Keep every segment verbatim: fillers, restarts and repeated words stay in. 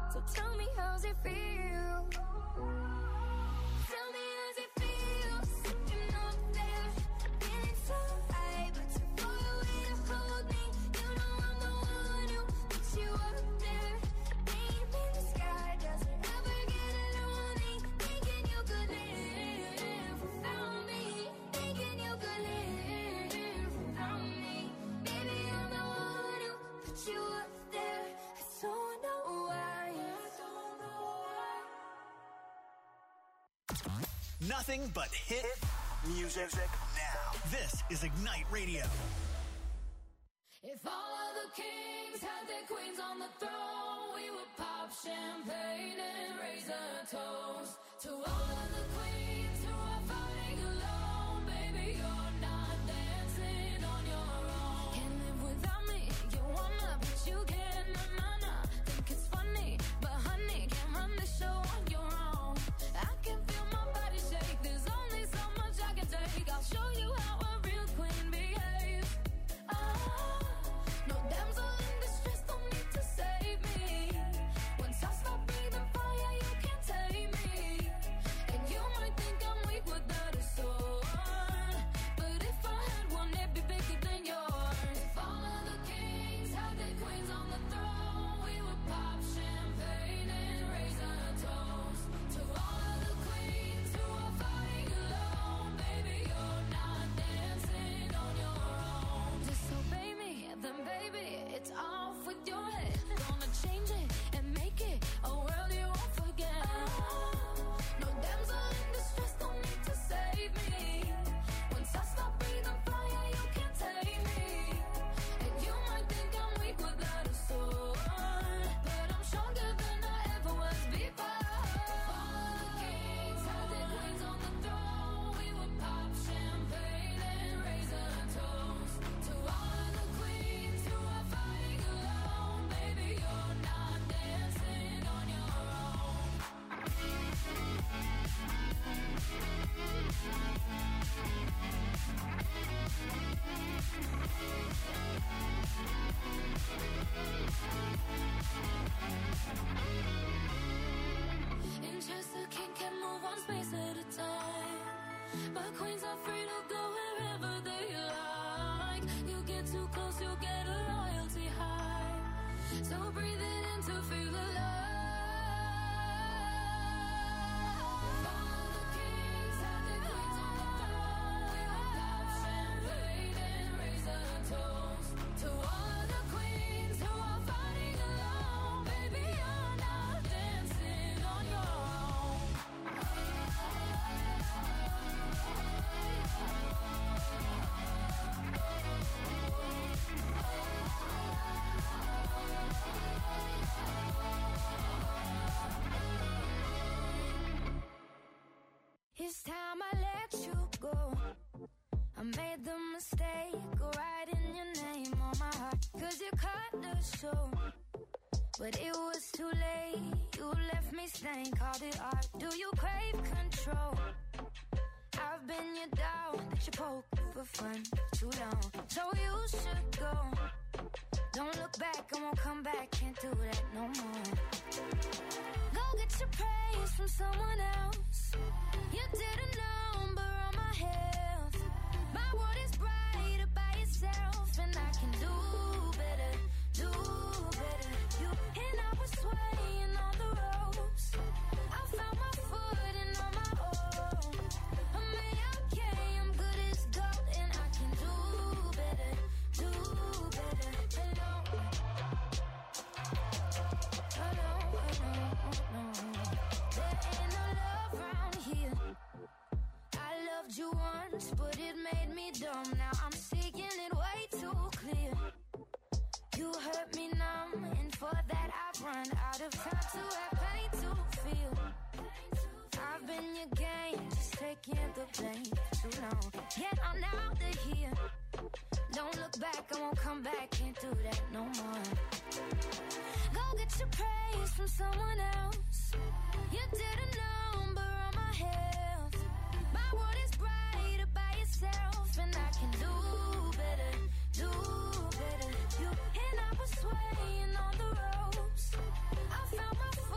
So tell me, how's it feel? Tell me, how's it feel? Sitting up there, feeling so high, but too far away to hold me. You know I'm the one who puts you up there. Name in the sky, does it ever get lonely? Thinking you could live without me. Thinking you could live without me. Baby, I'm the one who puts you up there. I don't know why. I don't know why. Nothing but hit music now. This is Ignite Radio. If all of the kings had their queens on the throne, we would pop champagne and raise a toast to all of the queens who are fighting alone. Baby, you're not dancing on your own. Can't live without me, you wanna, but you can't, nah, nah, nah. Think it's funny, but honey, can't run the show on your own. I can feel my body shake, there's only so much I can take. I'll show you how a real queen behaves. Ah, no damsel in distress, don't need to save me. Once I stop breathing fire, you can't tame me. And you might think I'm weak without a sword, but if I had one, it'd be bigger than yours. If all of the kings had their queens on the throne, we would pop champagne and raise a toast to all of the queens who are fighting alone. Baby, you're not dancing on your own. Disobey me, then baby, it's off with your head. Gonna change it and make it a world you won't forget. No damsel in distress, don't need to save me. Once I stop breathing fire, you can't tame me. And you might think I'm weak without a sword, but I'm stronger than I ever was before. All of the kings had their queens on the throne, we would pop champagne and raise a toast to all of the queens who are fighting alone. Baby, you're not dancing on your own. In Chester, king can move one space at a time, but queens are free to go wherever they like. You get too close, you'll get a royalty high. So breathe it in to feel alive. All of the kings had their queens on the throne, we would pop champagne and raise a toast to all of the queens who are fighting alone. Baby, you're not dancing on your own. It's time I let you go. I made the mistake of writing your name on my heart, cause you cut the show, but it was too late. You left me stained, called it art. Do you crave control? I've been your dog that you poke for fun too long, so you should go. Don't look back, I won't come back, can't do that no more. Go get your praise from someone else. You didn't know, but on my health, my world is brighter by itself, and I can do better, do better. You and I was swaying on the ropes. I found my footing on my own. I'm okay, I'm good as gold, and I can do better, do better. Hello, hello, hello, hello. There ain't no love round here. I loved you once, but it made me dumb. Now I'm seeing it way too clear. You hurt me numb, and for that I've run out of time to have pain to feel. I've been your game, just taking the blame for too long. Yet I'm out of here. Don't look back, I won't come back, can't do that no more. Go get your praise from someone else. You didn't know, but on my health, my world is brighter by itself, and I can do better, do better. You and I was swaying on the ropes. I found my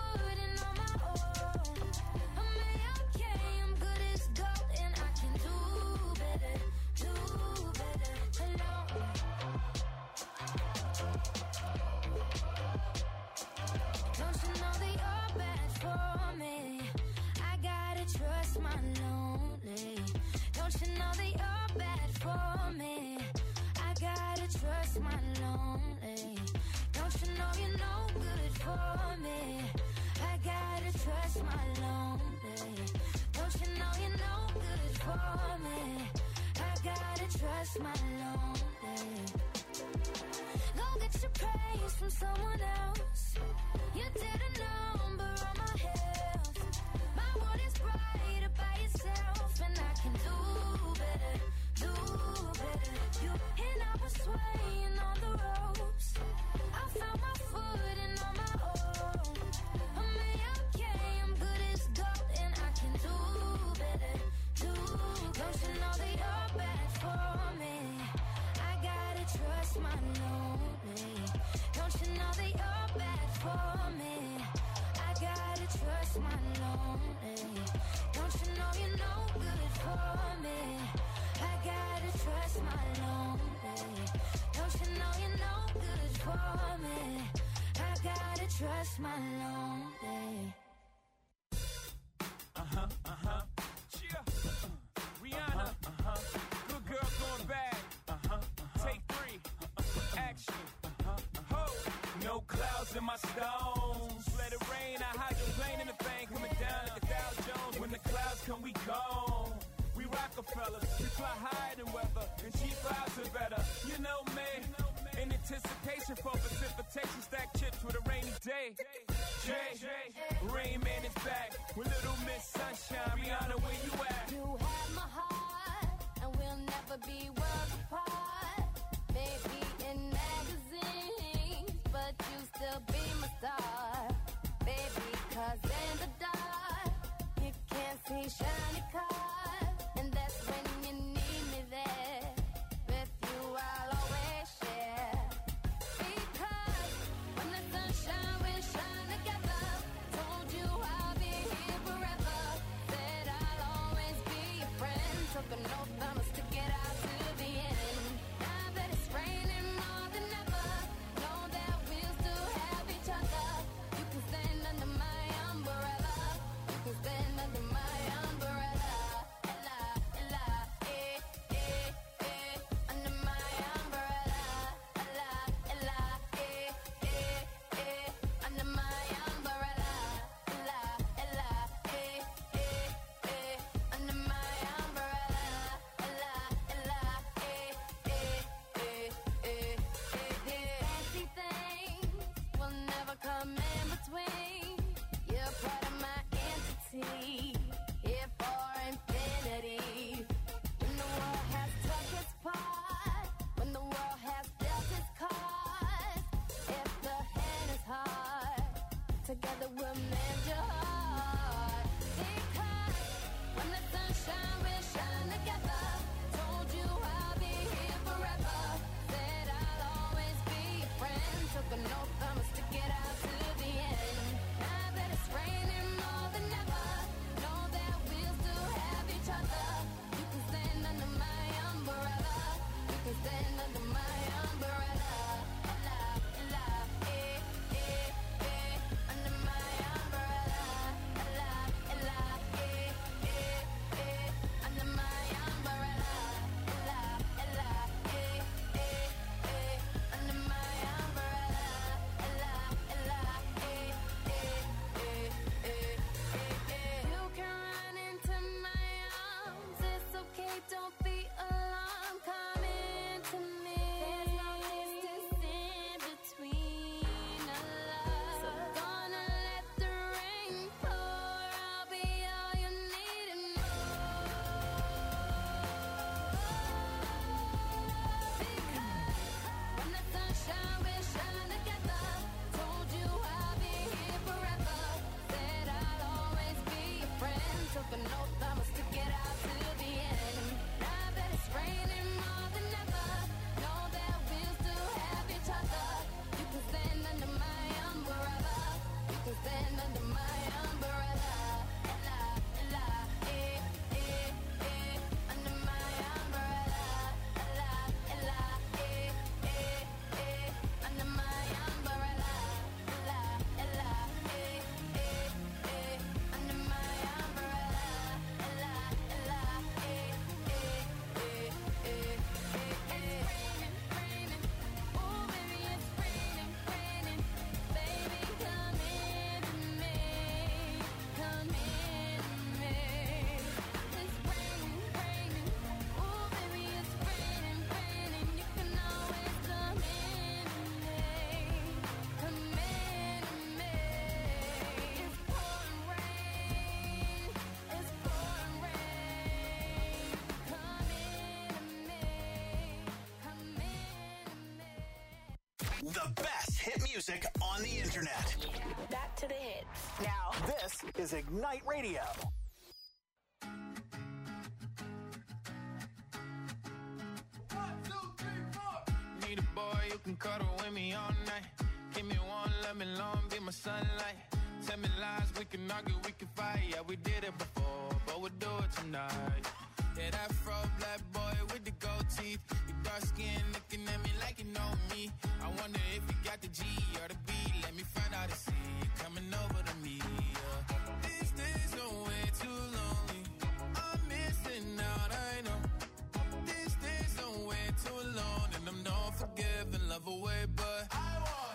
trust my lonely. Don't you know you're no good for me? I gotta trust my lonely. Don't you know you're no good for me? I gotta trust my lonely. Go get your praise from someone else. You did a number on my health. My world is brighter by itself, and I can do better, do better. You and I were swaying on the ropes. I found my footing on my own. I'm okay, I'm good as gold, and I can do better, do. Don't you know that you're bad for me? I gotta trust my lonely. Don't you know that you're bad for me? I gotta trust my lonely. Don't you know you're no good for me? I gotta trust my lonely. Don't you know you're no good for me? I gotta trust my lonely. Uh-huh, uh-huh. Yeah. Uh-huh. Rihanna. Uh-huh. Good girl going bad. Uh-huh, uh-huh. Take three. Uh-huh. Action. Uh-huh, uh-huh. Ho. No clouds in my stones. Let it rain. I hydroplane in the thing. Coming down like a Dow Jones. When the clouds come, we gone. We Rockefellers. We fly higher than weather. And cheap vibes are better. You know me. In anticipation for precipitation. Stack chips with a rainy day. Jay, Rain Man is back with Little Miss Sunshine. Rihanna, where you at? You have my heart, and we'll never be worlds apart. Maybe in magazines, but you still be my star. Baby, 'cause in the dark, you can't see shiny cars. And that's when you need me there. With you, I'll always share. Because when the sunshine will shine together, told you I'll be here forever. Said I'll always be your friend. Took an oath, I'ma stick it out to the end. Now that it's raining, The best hit music on the internet. Back to the hits. Now, this is Ignite Radio. One, two, three, four. Need a boy who can cuddle with me all night. Give me one, let me long, be my sunlight. Tell me lies, we can argue, we can fight. Yeah, we did it before, but we'll do it tonight. Yeah, that fro black boy with the gold teeth. Your dark skin looking at me like you know me. I wonder if you got the G or the B. Let me find out and see you coming over to me. Yeah. These days are way too lonely. I'm missing out, I know. These days are way too alone. And I'm not forgiving, love away, but I want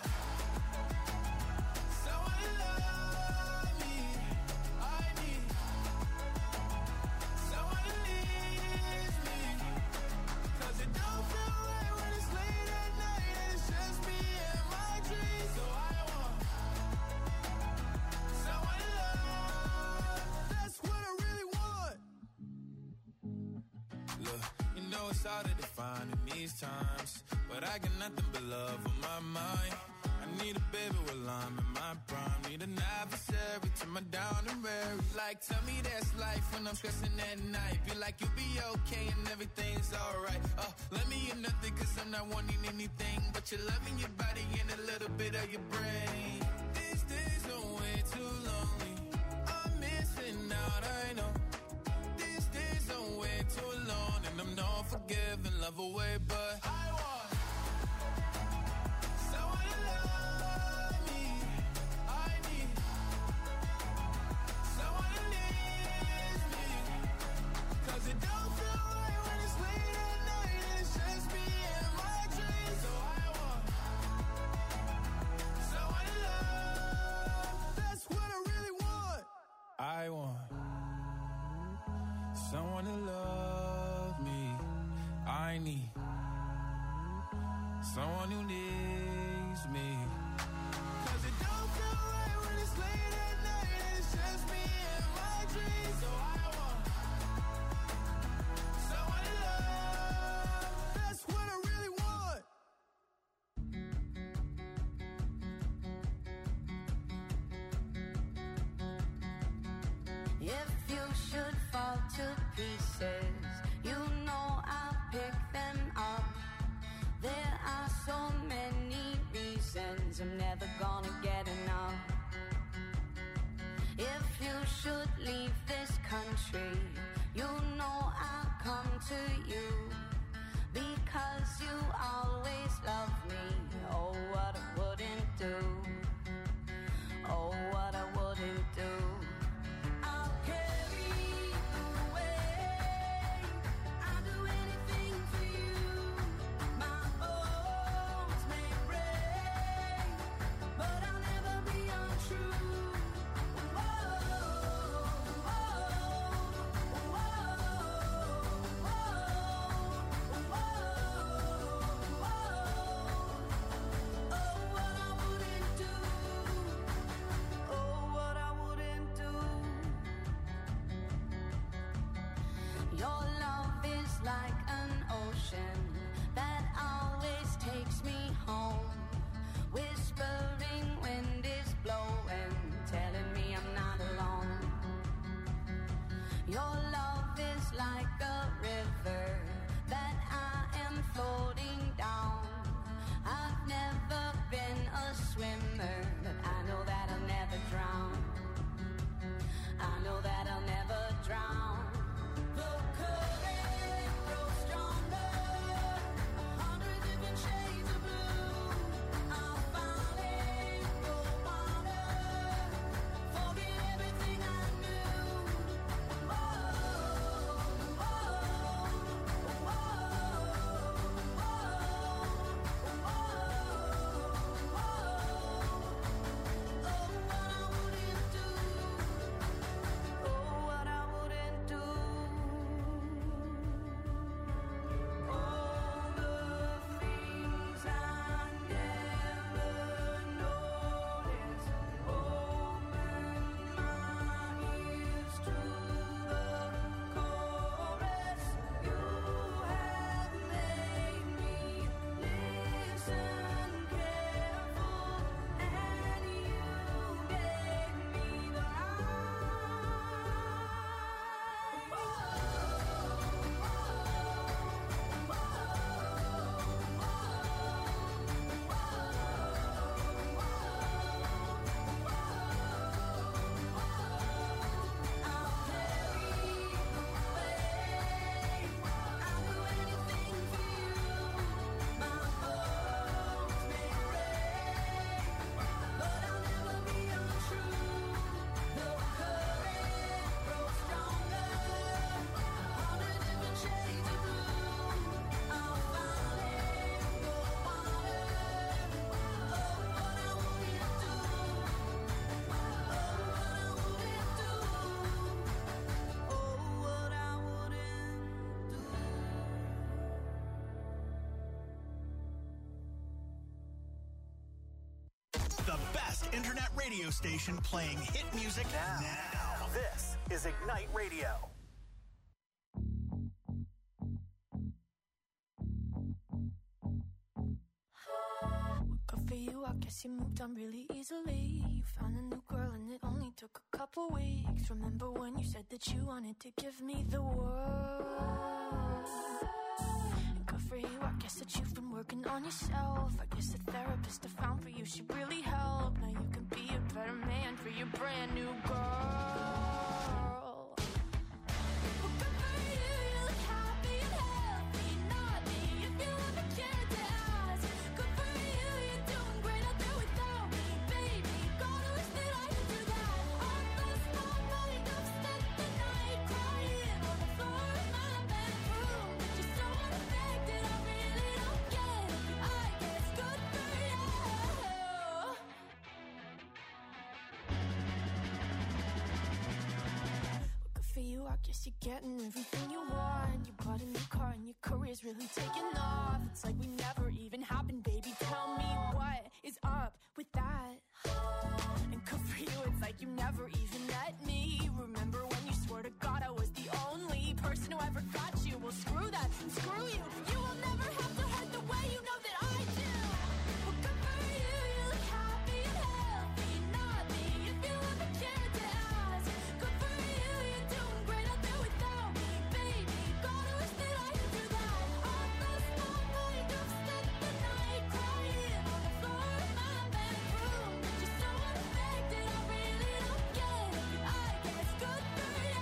someone to love me. I need someone to leave me. Cause it don't feel right when it's late at night and it's just me and my dreams. So I want someone to love. That's what I really want. Look, you know it's hard to define in these times, but I got nothing but love on my mind. I need a baby while I'm in my prime. Need an adversary to my down and weary. Like, tell me that's life when I'm stressing at night. Be like, you'll be okay and everything's alright. Uh, let me in nothing cause I'm not wanting anything but your love in your body and a little bit of your brain. These days are way too lonely. I'm missing out, I know. These days are way too alone. And I'm not forgiving, love away, but I want someone to love me. I need someone to leave me. Cause it don't feel right when it's late at night and it's just me and my dreams. So I want someone to love. That's what I really want. I want someone to love me. I need someone who needs me. Cause it don't feel right when it's late at night and it's just me and my dreams. So I want someone to love. That's what I really want. If you should fall to pieces, you know I'll pick them up. There are so many reasons I'm never gonna get enough. If you should leave this country, you know I'll come to you. Because you always love me. Oh, what I wouldn't do. Oh, what I wouldn't do. I'll carry you away. I'll do anything for you. My bones may break, but I'll never be untrue. Whoa, whoa. best internet radio station playing hit music now. now. This is Ignite Radio. Good for you, I guess you moved on really easily. You found a new girl and it only took a couple weeks. Remember when you said that you wanted to give me the world? And good for you, I guess that you've been working on yourself. I guess the therapist I found for you should really help. Now you can be a better man for your brand new girl. I guess you're getting everything you want. You bought a new car and your career's really taking off. It's like we never even happened, baby. Tell me what is up with that? And good for you, it's like you never even met me. Remember when you swore to God I was the only person who ever got you? Well, screw that and screw you. You will never have to hurt the way you know that I do. Well, good for you, you look happy and healthy. Not me, if you ever cared to ask. Good for you, you're doing great out there without me, baby. Gotta wish that I could do that. On those small nights, I've spent the night crying on the floor of my bedroom. Just so unaffected, I really don't get it. I guess good for you.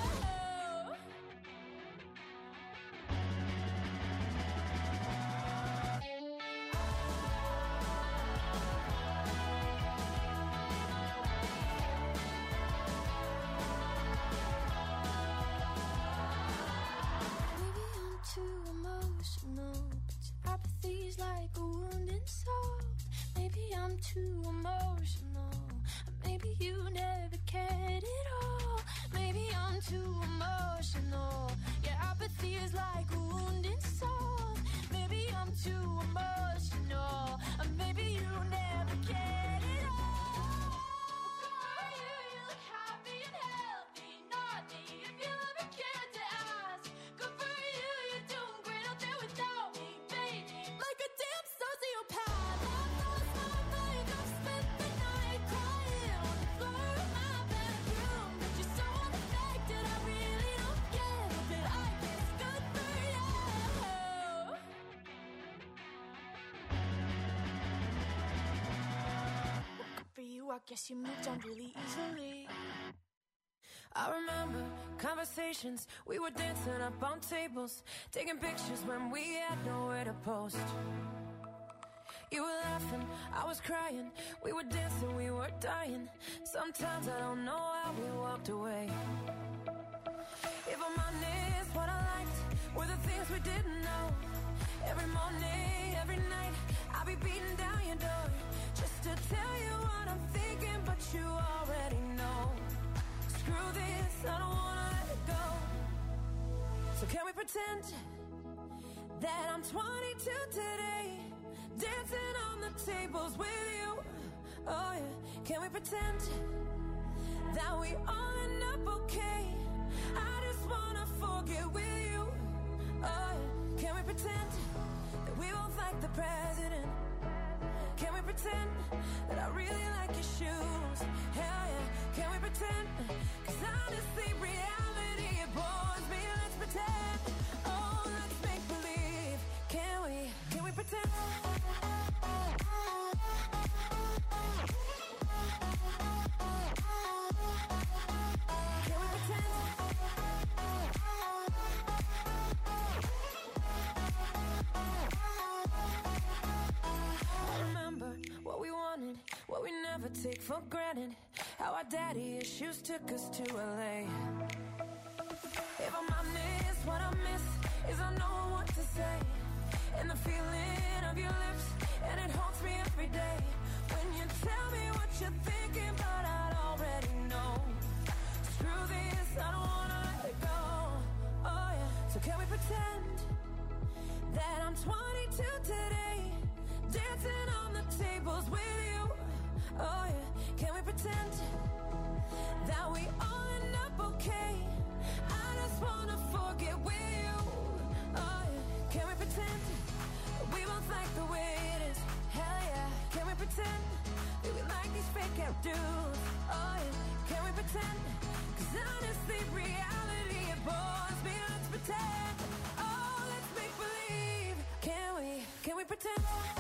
Maybe I'm too emotional, but your apathy's like a wounded soul. Maybe I'm too emotional, maybe you never cared at all. Maybe I'm too emotional, your apathy is like a wounded soul. Maybe I'm too emotional, maybe you never cared at all. You, you look happy and healthy, not me, if you ever cared to ask. Good for you, you're doing great out there without me, baby. Like a damn sociopath. On those small nights, I've spent the night crying on the floor of my bedroom. But you're so unaffected, I really don't get it. But I guess good for you. Good for you, I guess you moved on really easily. I remember conversations, we were dancing up on tables, taking pictures when we had nowhere to post. You were laughing, I was crying, we were dancing, we were dying. Sometimes I don't know how we walked away. If I'm honest, what I liked were the things we didn't know. Every morning, every night, I'll be beating down your door just to tell you what I'm thinking, but you already know. Screw this, I don't wanna let it go. So can we pretend that I'm twenty-two today, dancing on the tables with you? Oh yeah, can we pretend that we all end up okay? I just wanna forget with you. Oh yeah, can we pretend that we both like the president? Can we pretend that I really like your shoes? Hell yeah, can we pretend? Cause honestly, reality, it bores me. Let's pretend. Oh, let's make believe. Can we, can we pretend? Can we pretend? I remember what we wanted, what we never take for granted. How our daddy issues took us to L A. If I'm honest, what I miss is I know what to say. And the feeling of your lips, and it haunts me every day. When you tell me what you're thinking, but I already know. Screw this, I don't wanna let it go. Oh yeah, so can we pretend that I'm twenty-two today, dancing on the tables with you? Oh yeah. pretend that we like these fake out dudes? Oh yeah, can we pretend? Cause honestly, reality it bores me. Let's pretend. Oh, let's make believe. Can we? Can we pretend?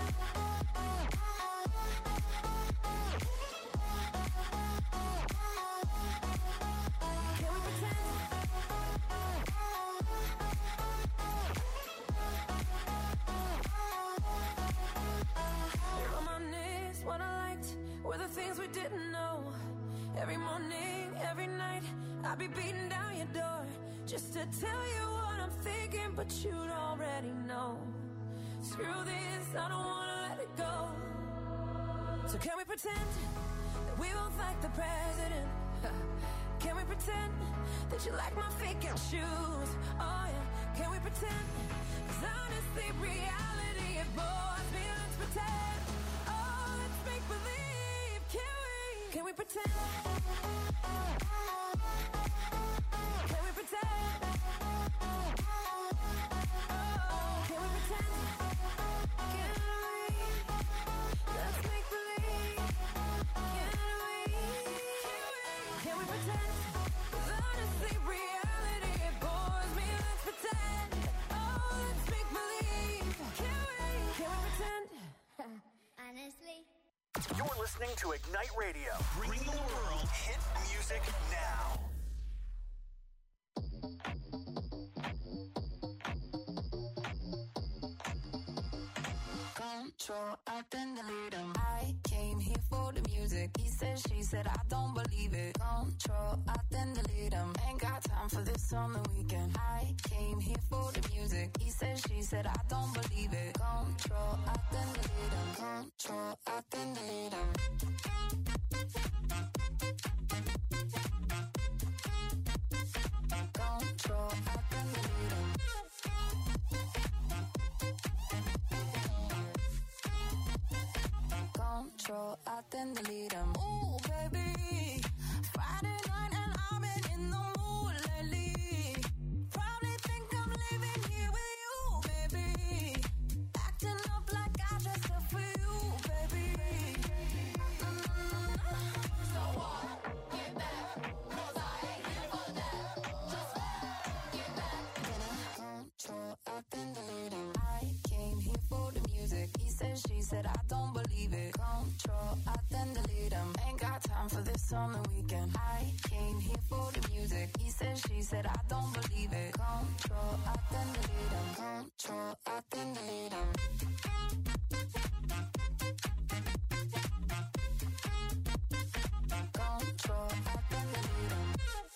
What I liked were the things we didn't know. Every morning, every night, I'd be beating down your door just to tell you what I'm thinking, but you'd already know. Screw this, I don't wanna let it go. So can we pretend that we both like the president? Can we pretend that you like my fake out shoes? Oh yeah, can we pretend? Cause honestly, reality it bores me. Let's pretend. Make believe, can we? Can we pretend? Can we pretend? Oh, can we pretend? Can we? Let's make believe. Can we? Can we pretend? 'Cause honestly, reality it bores me. Let's pretend. Oh, let's make believe. Can we? Can we pretend? Honestly. You're listening to Ignite Radio, bringing the world hit music now. Control, I then delete him. I came here for the music. He said, she said, I don't believe it. Control, I then delete him. Ain't got time for this on the weekend. I came here for the music. He said, she said, I don't believe it. Control, I then delete him. Control, I then delete him. Control, I then delete him. Control, I then delete him. Ooh, baby, Friday night and I've been in the mood lately. Probably think I'm living here with you, baby. Acting up like I dressed up for you, baby. Mm-hmm. So what? Get back, 'cause I ain't here for that. Just get back. Control, I then delete him. I came here for the music. He said, she said, I don't believe it. Control, I then delete him. Ain't got time for this on the weekend. I came here for the music. He said, she said, I don't believe it. Control, I then delete him. Control, I then delete him. Control, I then delete him.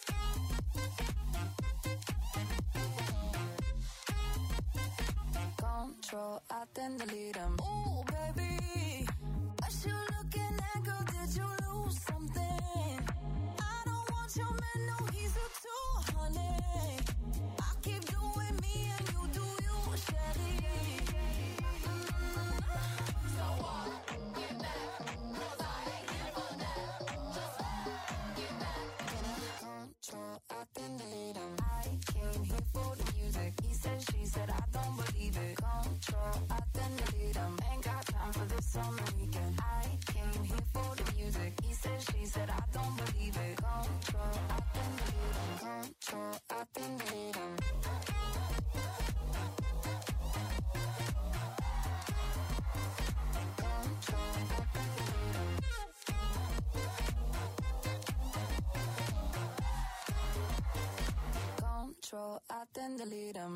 Control, I then delete him. Ooh, baby, what you looking at, girl? Did you lose something? I don't want your man, no, he's a two, honey. I keep doing me and you do you, Shelly. Mm-hmm. So what? Get back, 'cause I ain't here for that. Just get back. Control, I then delete him. I came here for the music. He said, she said, I don't believe it. Control, I then delete him. Ain't got time for this on the weekend. I came here for the music. He said, she said, I don't believe it. Control, I then delete him. Control, I then delete him. Control, I then delete him. Control, I then delete him.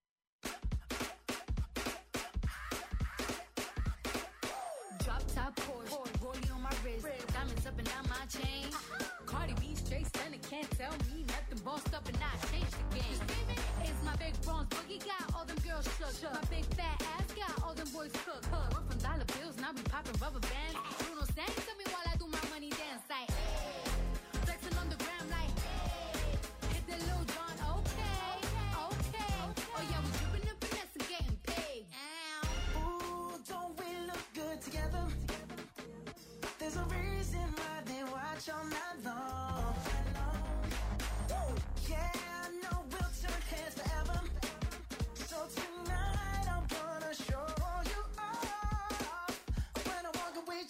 Drop top Porsche, rollie on my wrist, diamonds up and down my chain. Cardi B straight stunning, can't tell me nothing. Bossed up and I changed the game. It's my big bronze boogie, got all them girls shook. My big fat ass got all them boys cooked. We're from dollar bills, now we popping rubber bands. Bruno sang to me while I do my money dance like, hey. Flexing on the gram like, hey. Hit the Lil Jon, okay, okay. Oh yeah, we dripping and finesse and getting paid. Ooh, don't we look good together? There's a reason why they watch all night long. Woo! Yeah, I know we'll turn heads forever. So tonight I'm gonna show you off. When I walk away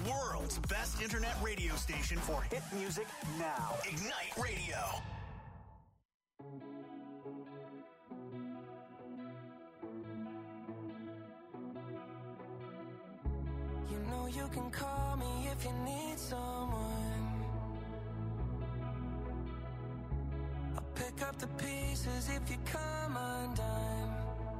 world's best internet radio station for hit music now. Ignite Radio. You know you can call me if you need someone. I'll pick up the pieces if you come undone.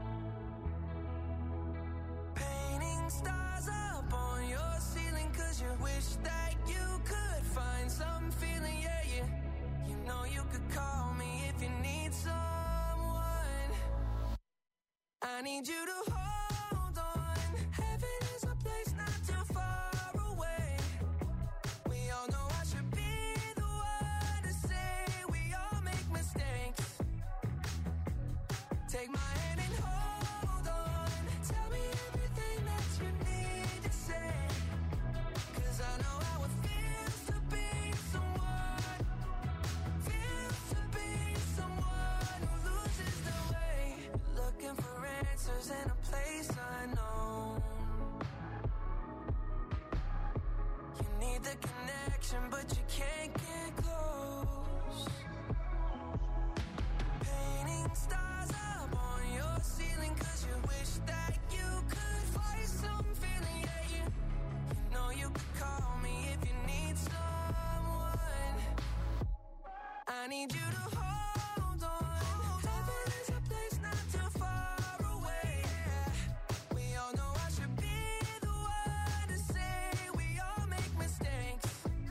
Painting stars up on your ceiling 'cause you wish that you could find some feeling, yeah, yeah. You know you could call me if you need someone. I need you to hold on. Heaven is a place not too far away. We all know I should be the one to say we all make mistakes. Take my hand and hold on. Tell me everything that you need to say. 'Cause I know how it feels to be someone. Feels to be someone who loses the way. Looking for answers in a place unknown. You need the connection, but you can't get close. Painting stars up on your ceiling 'cause you wish that you could find some feeling, yeah, yeah. You know you could call me if you need someone. I need you to hold on. Heaven is a place not too far away. We all know I should be the one to say we all make mistakes.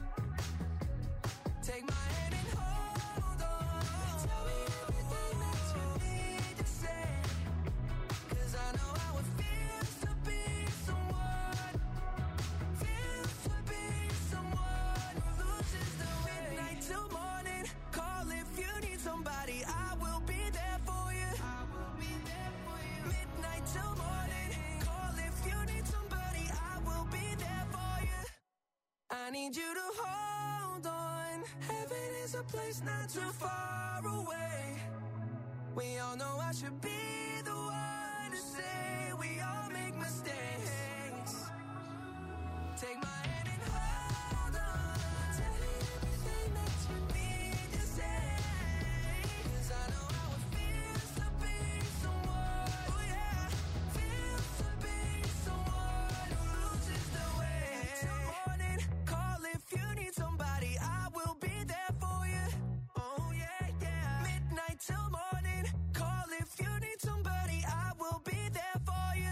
Take my hand and hold on. Tell me everything that you need to say. 'Cause I know how it feels to be someone. Feels to be someone who loses the way. Midnight till morning. Call if you need somebody. I will be there for you. I will be there for you. Midnight till morning. Call if you need somebody. I will be there for you. I need you to hold on. Heaven is a place not too far away. We all know I should be the one to say we all make mistakes. Take my hand and hold on. Tell me everything that you need to say. 'Cause I know how it feels to be someone. Oh yeah, feels to be someone who loses the way. Till morning, call if you need somebody. I will be there for you. Oh yeah, yeah. Midnight till morning, call if you need somebody. I will be there for you.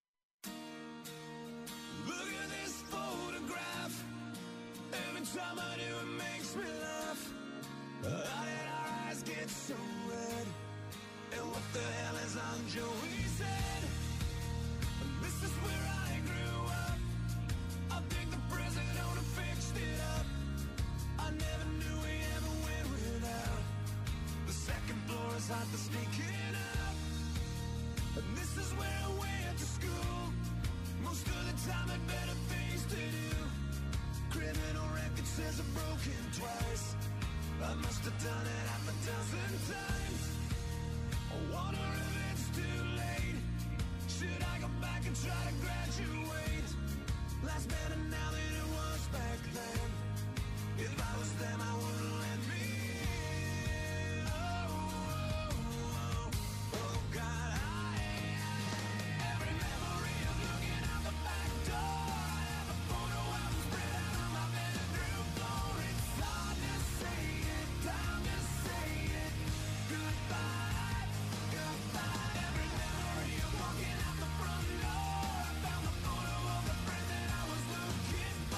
Look at this photograph. Every time I do, it makes me laugh. How did our eyes get so red? And what the hell is on Joey's head? This is where I grew up. I think the president owner fixed it up. I never knew we ever went without. The second floor is hot for sneaking up. And this is where I went to school. Most of the time had better things to do. Criminal record says I've broken twice. I must have done it half a dozen times. I wonder if it's too late. Should I go back and try to graduate? Life's better now than it was back then. If I was them, I wouldn't let me in. Oh, oh, oh, oh, God, I every memory of looking out the back door. I have a photo album spread out on my bedroom floor. It's hard to say it, time to say it. Goodbye, goodbye. Every memory of walking out the front door. I found the photo of the friend that I was looking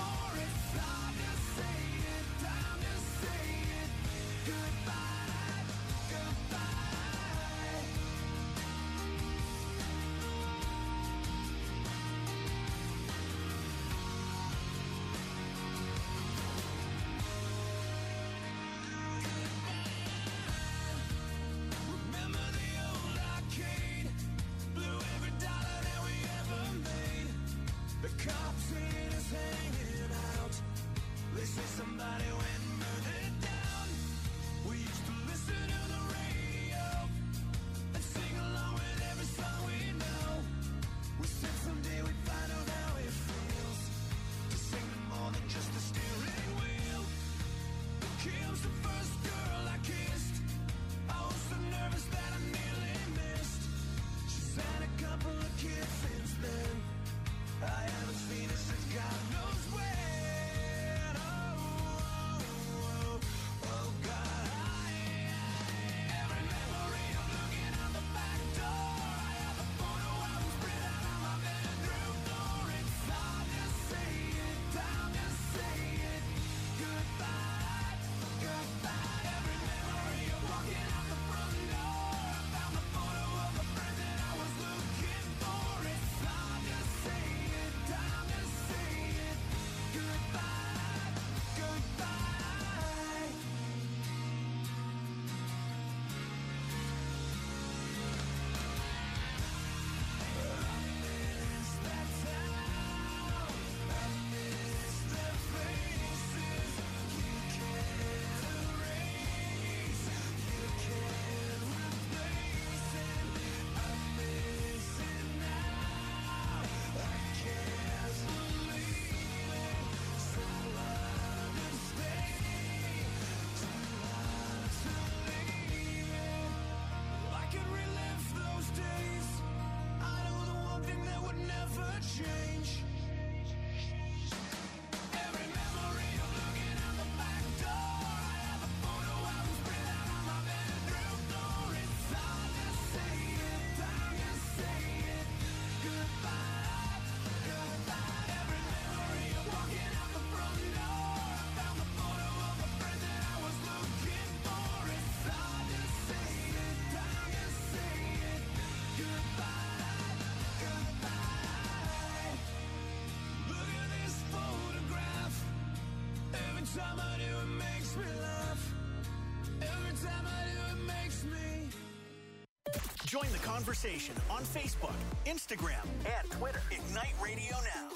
Every time I do, it makes me laugh. Every time I do, it makes me. Join the conversation on Facebook, Instagram, and Twitter. Ignite Radio Now.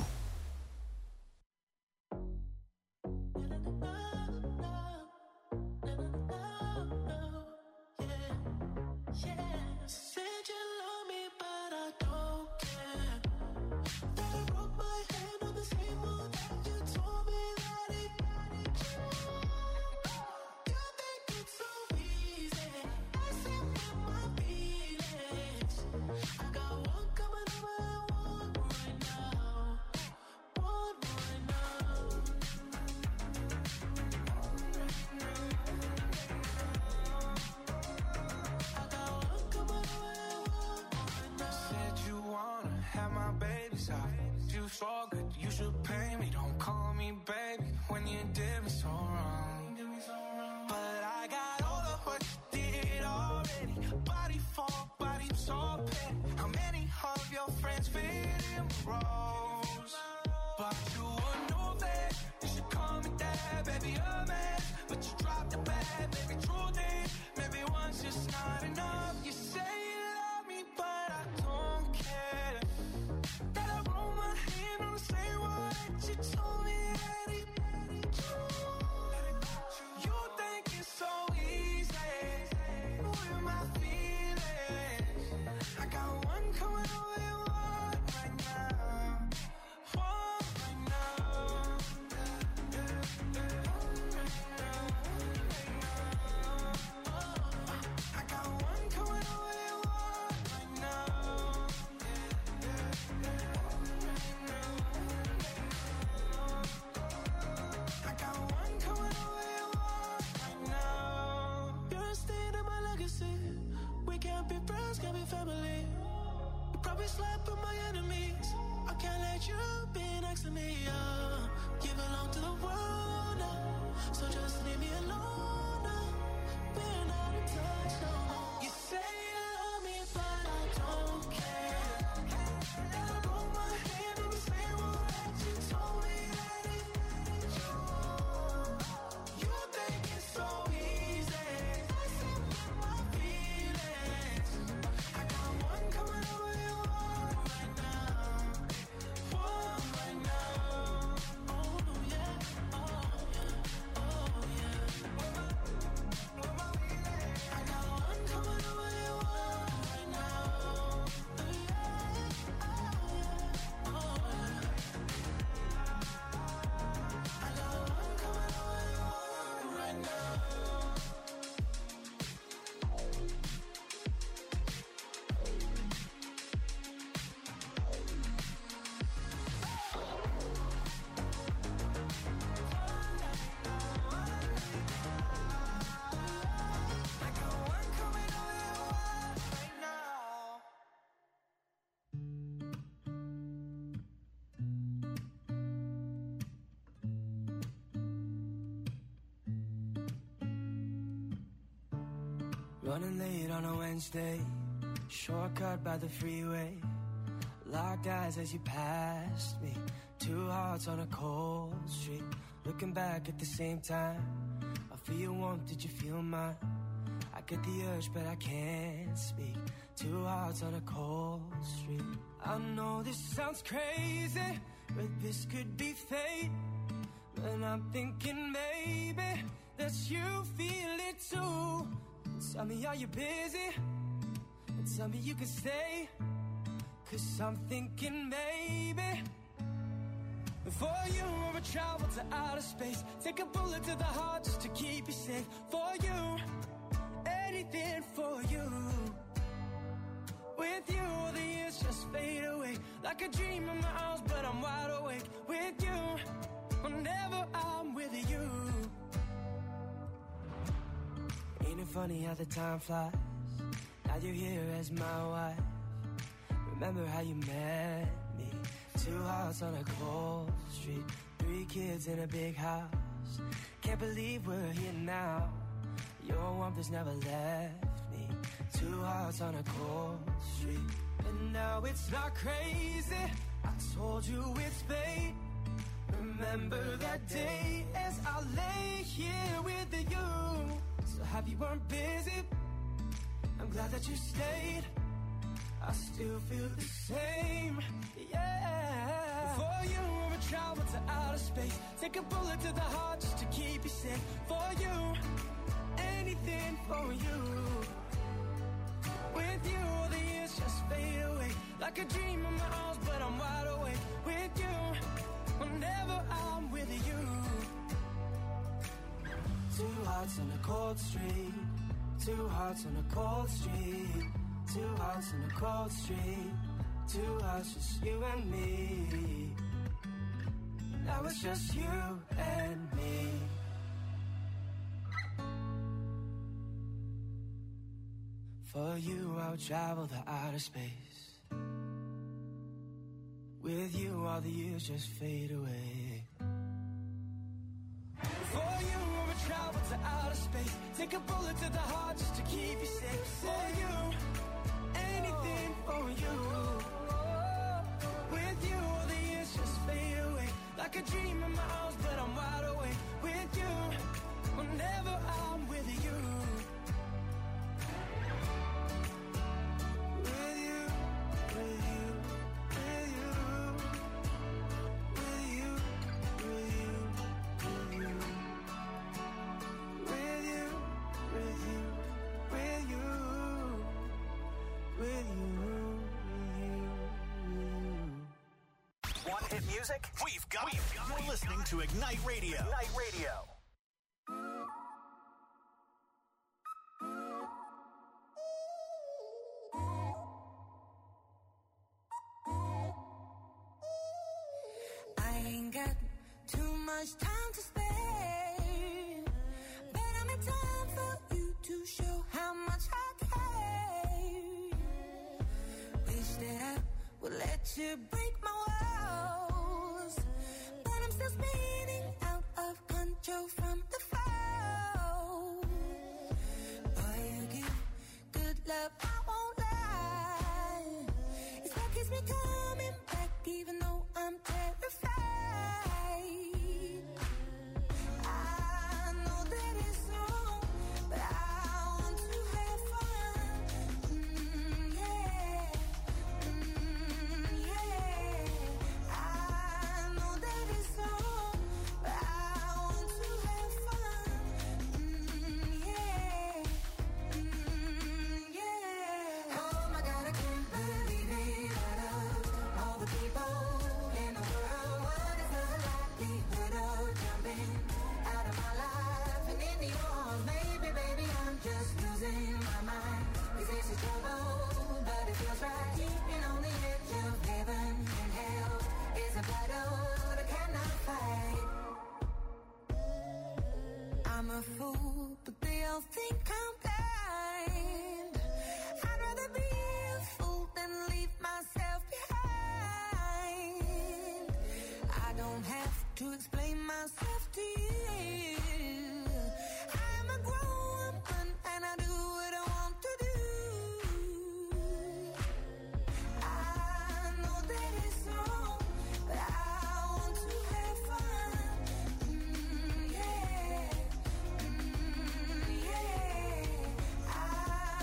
Said you love me, but I don't care. That I broke my hand on the same one that you told me that it got it. You think it's so easy, messing with my feelings. I got one coming over and one right now, one right now. I got one coming over and one right now. Said you wanna have my baby's eye. You so good, you should pay me. Don't call me baby when you did me so wrong. But I got all of what you did already. Body for body, so petty. How many of your friends fit in rows? But you would know that you should call me dad, baby, a man. But you dropped the bag, baby, true thing. Maybe one's just not enough. You say you love me, but I don't care. That I roll my hand on the same one that you told me that it. You think it's so easy with my feelings. I got one coming over and one right now, one right now. I got one coming over and one right now. I got one coming over and one right now. You're a stain in my legacy. We can't be friends, can't be family. You probably slept with my enemies. I can't let you be next to me. Uh, you belong to the world now, so just leave me alone now. We're not in touch no more. You say you love me, but I don't care. And I broke my hand on the same one that you told me that it. You think it's so easy, messing with my feelings. I got one coming over and one right now, one right now. Oh yeah, oh yeah, oh yeah. I got one coming over and one right now. Yeah, oh yeah, oh yeah. I got one coming over and one right now. I got one coming over and one right now. Running late on a Wednesday, shortcut by the freeway. Locked eyes as you passed me. Two hearts on a cold street. Looking back at the same time. I feel your warmth, did you feel mine? I get the urge, but I can't speak. Two hearts on a cold street. I know this sounds crazy, but this could be fate. And I'm thinking maybe that you feel it too. Tell me, are you busy? Tell me you can stay. Cause I'm thinking maybe for you I would travel to outer space. Take a bullet to the heart just to keep you safe. For you, anything for you. With you all the years just fade away. Like a dream in my arms but I'm wide awake. With you, whenever I'm with you. Ain't it funny how the time flies? Now you're here as my wife. Remember how you met me? Two hearts on a cold street. Three kids in a big house. Can't believe we're here now. Your warmth has never left me. Two hearts on a cold street. And now it's not crazy. I told you it's fate. Remember remember that day as I lay here with you. So happy you weren't busy. I'm glad that you stayed. I still feel the same, yeah. For you, I would travel to outer space. Take a bullet to the heart just to keep you safe. For you, anything for you. With you, all the years just fade away. Like a dream in my arms, but I'm wide awake. With you, whenever I'm with you. Two hearts on a cold street. Two hearts on a cold street. Two hearts on a cold street. Two hearts, just you and me. Now it's just you and me. For you, I'll travel the outer space. With you, all the years just fade away. For you, I would travel to outer space. Take a bullet to the heart just to keep you safe. For you, anything for you. With you, all the years just fade away. Like a dream in my arms, but I'm wide awake. With you, whenever I'm with you. With you, with you, with you. With you, with you, with you. With you, with you, with you. With you, Want hit music? We've got it. You're listening to Ignite Radio. Ignite Radio. I ain't got too much time to spare, but I'm in time for you to show how much I care. Wish that I would let you break my walls, but I'm still spinning out of control from the fall. Boy, you give good love, I won't lie. It's what keeps me coming back, even though I'm terrified. I know that it's wrong, but I want to have fun. Mm, yeah, mm, yeah. I know that it's wrong, but I want to have fun. Mm, yeah, mm, yeah. Oh my God, I can't believe it. Out of all the people in the world, what is the likelihood of jumping out of my life and into yours? Maybe, baby, I'm just losing my mind. Cause this is trouble, but it feels right. Keeping on the edge of heaven and hell is a battle I cannot fight. I'm a fool, but they all think I'm blind. I'd rather be a fool than leave myself behind. I don't have to explain myself to you. I'm a grown woman and I do what I want to do. I know that it's wrong, but I want to have fun. Mm, yeah, mm, yeah. I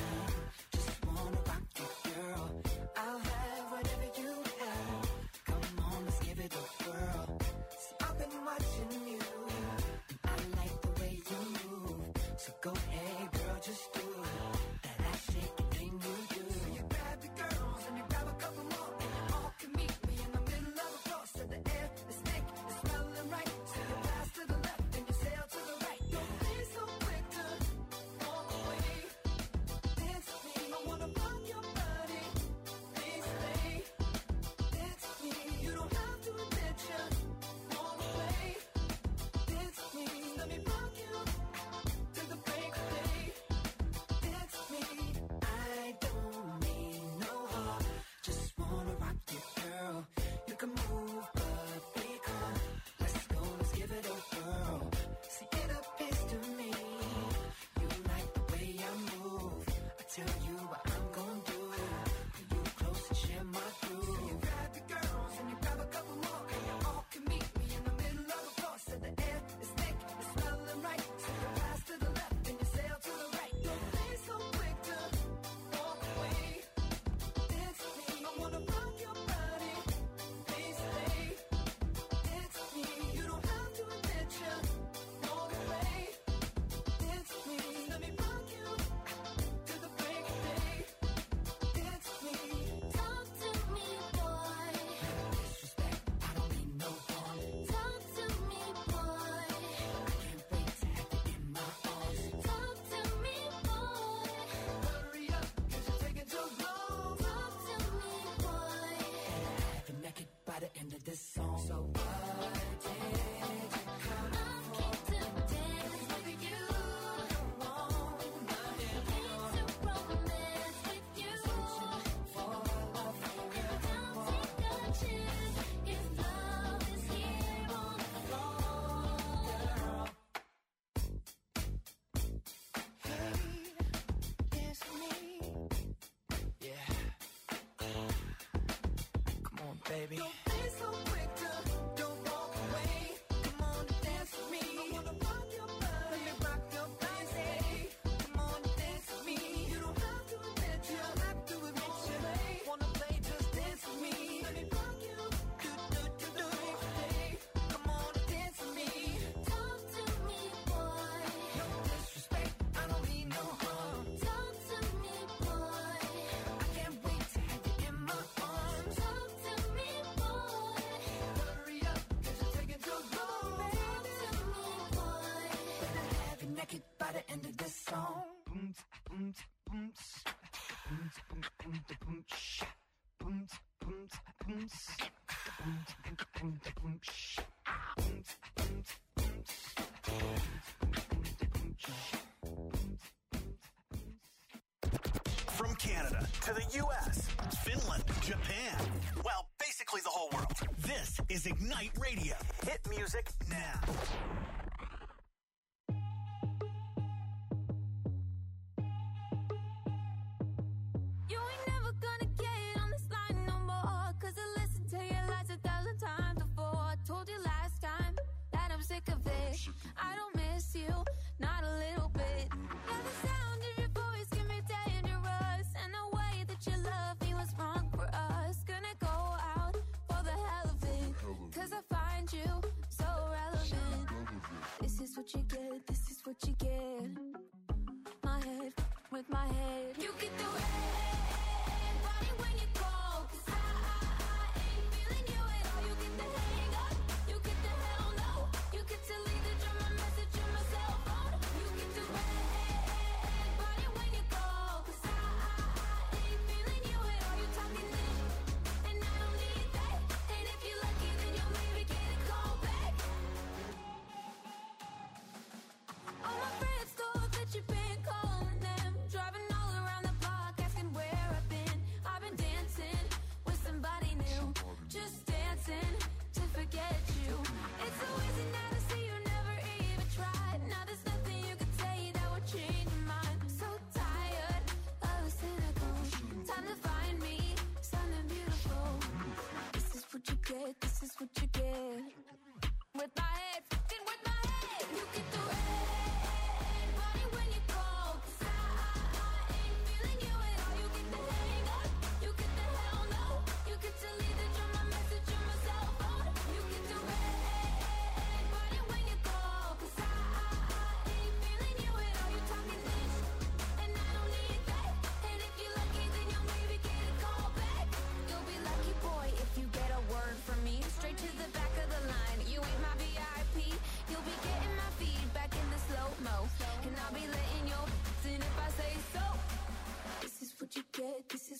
Just wanna rock you, girl. I'll have whatever you have. Come on, let's give it a whirl. See, I've been watching you. I like the way you move. So go ahead, girl, just do that ass shaking thing you do. So you grab your girls and you grab a couple more, and you all can meet me in the middle of the floor. So the air is thick, it's smelling right. So you pass to the left and you sail to the right. Don't be so quick to walk away. Dance with me, I wanna rock your body. Please stay. Dance with me, you don't have to admit you walk away. Dance with me, let me rock you to the break of day. Dance with me, I don't need no help. Just wanna rock you, girl. You can move, but be calm. Let's go, let's give it a whirl. See, it appears to me you like the way I move. I tell you what I'm gonna do. Pull you close and share my groove. So you grab your girls and you grab a couple more, and you all can meet me in the middle of the floor. So the air is thick, it's smelling right. So you pass to the left and you sail to the right. Don't be so quick to walk away. Dance with me, I wanna rock your body. Please stay. Dance with me, you don't have to admit you walk away. Dance with me, let me rock you to the break of day. Dance with me. Talk to me, boy. Disrespect, I don't need no harm. Talk to me, boy. I can't wait to have you in my arms. Talk to me, boy. Hurry up, cause you're taking too long. Talk to me, boy. Have you naked by the end of this song. So what did you come I'm keen to dance with you. on? Keen to romance with you. For love, Don't take a chance if love is here on the floor. it's me. Yeah. Come on, baby. Don't be so quick to don't walk away. Come on and dance with me. I wanna rock your body. Let me rock your body. Come on and dance with me. You don't have to admit you don't have to admit you wanna play, just dance with me. Let me rock you. Do do do do. Hey, come on and dance with me. Talk to me, boy. No disrespect, I don't mean no harm. Talk to me, boy. I can't wait to have you in my arms. Talk to me, boy. Hurry up, cause you're taking too long. Talk to me, boy. Better have you naked by the end of this song. Boom, boom, boom, boom, boom, boom, boom, sh- boom, boom, boom, s- boom, boom, boom, boom, sh- boom, boom, boom, s- boom, boom, boom, sh- From Canada to the U S, Finland, Japan, well, basically the whole world. This is Ignite Radio. Hit music now. You ain't never gonna get on this line no more. Cause I listened to your lies a thousand times before. I told you last time that I'm sick of it. I don't miss you, not a little bit. Yeah, the sound of your voice can be dangerous. And the way that you love me was wrong for us. Gonna go out for the hell of it. Cause I find you so relevant. This is what you get, this is what you get. My head with my head. You get the red body when you call. Cause I, I, I ain't feeling you at all. You get the hang up, you get the hell no. You get to leave the drum, my message on my cell phone. You get the red body when you call. Cause I, I, I ain't feeling you at all. You talking this, and I don't need that. And if you're lucky, then you'll maybe get a call back. All my friends thought that you've been calling them, driving all around the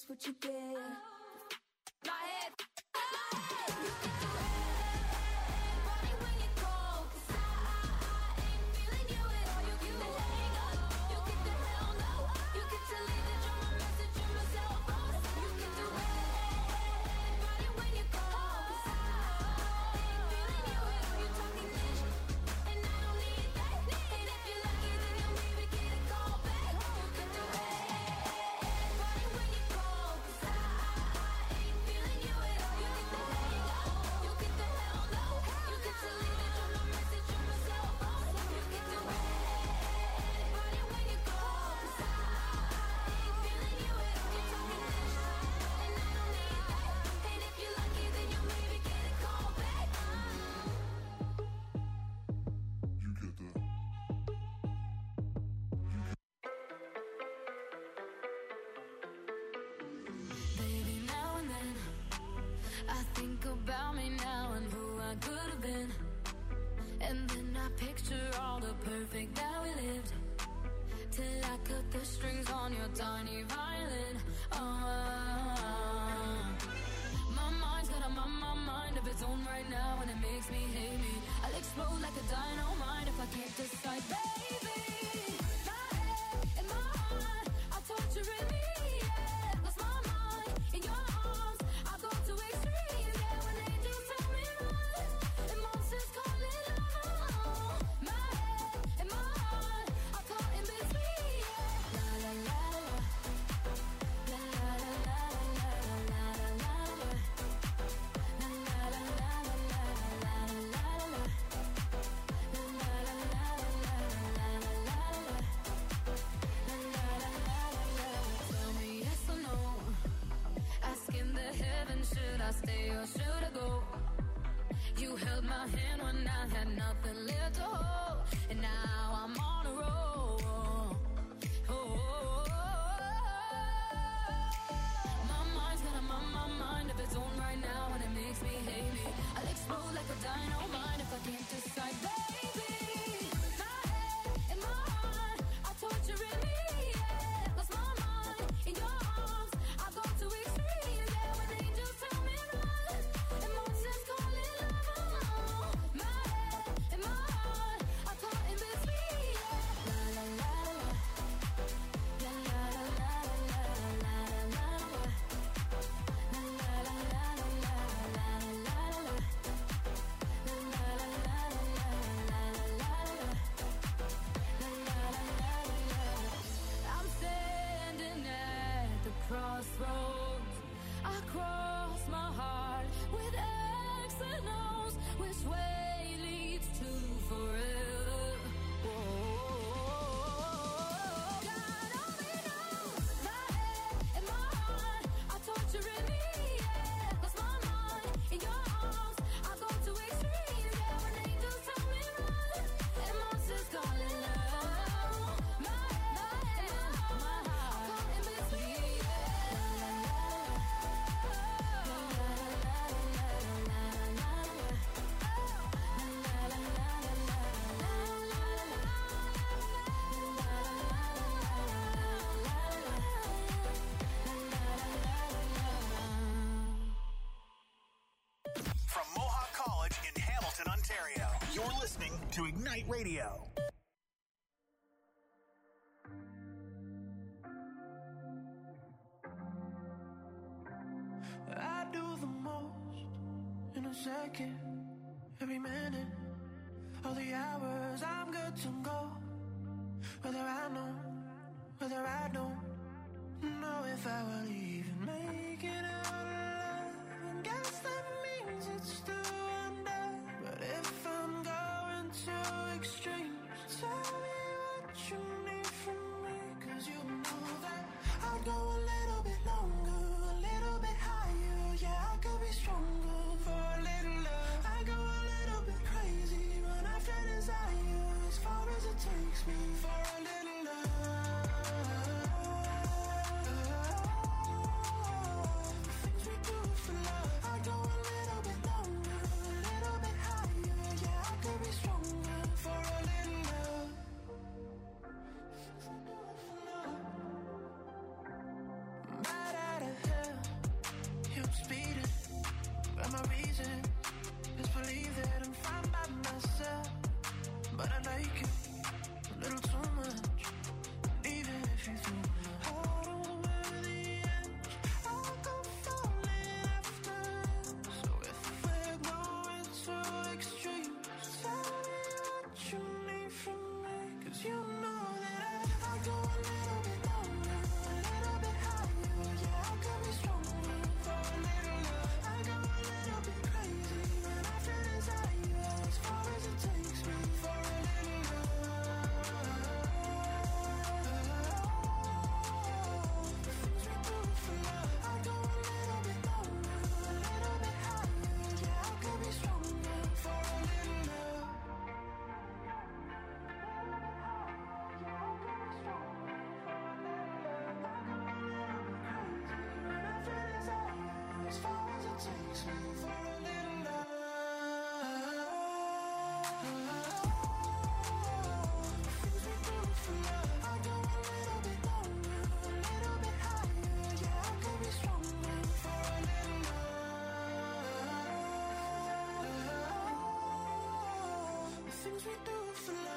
what you get. My head. Think about me now and who I could have been. And then I picture all the perfect that we lived. Till I cut the strings on your tiny violin. Oh, my mind's got a my, my mind of its own right now, and it makes me hate me. I'll explode like a dynamite if I can't decide, baby. My head and my heart are torturing me. Yeah, lost my mind in your arms. I go to extreme. Should I stay or should I go? You held my hand when I had nothing left to hold, and now I'm on a roll. Oh, oh, oh, oh. My mind's got a my, my mind of its own right now, and it makes me hate me. I'll explode like a dynamite if I can't decide, baby. My head and my heart are torturing me. Yeah, lost my mind in your arms. I go to extreme. Yeah, when angels tell me run, emotions calling love. My head and my heart are caught in between. Yeah. La la la la, la la la la la la la la, la la la la la la la la, la la la la la la. I'm standing at the crossroads. I cross my heart with X and O's. Which way leads to forever? Whoa. God only knows. My head and my heart are torturing me. Yeah, lost my mind in your arms. I go to extreme. Yeah, when angels tell me run, and monsters calling love. My head and my heart are caught in between. From Mohawk College in Hamilton, Ontario, you're listening to Ignite Radio. I do the most in a second, every minute of the hours. I'm good to go, whether I know, whether I don't know if I will even make it out alive. And guess that means it's still under. But if I'm going to extremes, tell me what you need from me. Cause you know that I'd go a little bit longer, a little bit higher. Yeah, I could be stronger for a little love. I go a little bit crazy, run after desire as far as it takes me for a little love. The things we do for love. I go a little bit longer, a little bit higher. Yeah, I could be stronger for a little love. Bad at it. do for